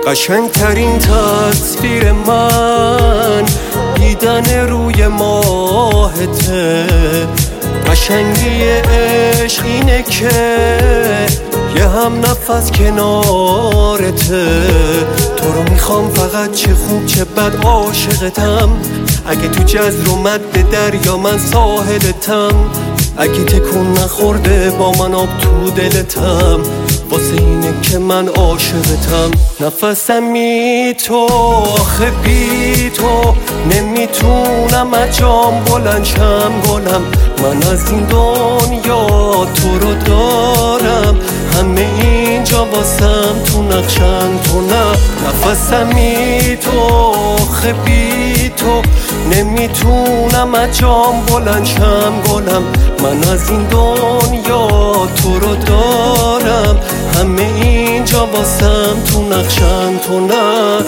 قشنگترین تصویر من دیدن روی ماهته. قشنگی عشق اینه که یه هم نفس کنارته. تو رو میخوام فقط چه خوب چه بد عاشقتم. اگه تو جزر اومد به دریا من ساحلتم. اگه تکون نخورده با من آب تو دلتم. واسه اینه که من عاشقتم. نفسم بی تو آخه بی تو نمیتونم اجام بلند شم گلم. من از این دنیا تو رو دارم. همه اینجا واسم تو نقشن تو نه. نفسم بی تو آخه بی تو نمیتونم اجام بلند شم گلم. من از این دنیا تو رو دارم. همه اینجا واسم تو نقشن تو نه.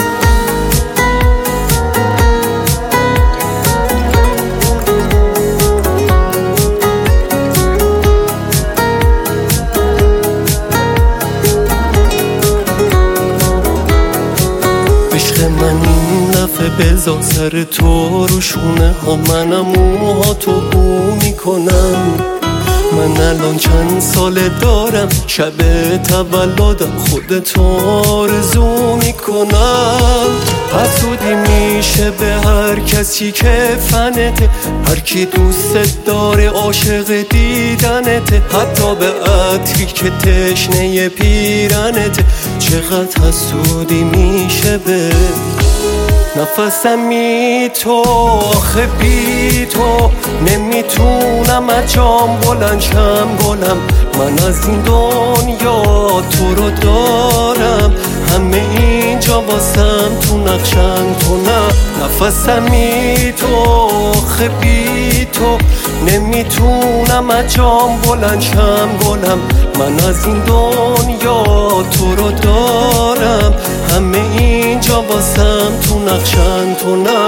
عشق من این دفعه بذار سر تو رو شونه ها. منم موها تو بو میکنم. من الان چند ساله دارم شب تولدم خودتو آرزو میکنم. حسودی میشه به هر کسی که فنته. هر کی دوست داره عاشق دیدنته. حتی به عطری که تشنه پیرنته. چقدر حسودی میشه به نفسم بی تو آخه بی تو نمیتونم اجام بلند شم گلم. من از این دنیا تو رو دارم. همه اینجا واسم تو نقشن تو نه. نفسم بی تو آخه بی تو نمیتونم اجام بلند شم گلم. من از این دنیا تو رو دارم. همه اینجا واسم تو نقشن تو نه.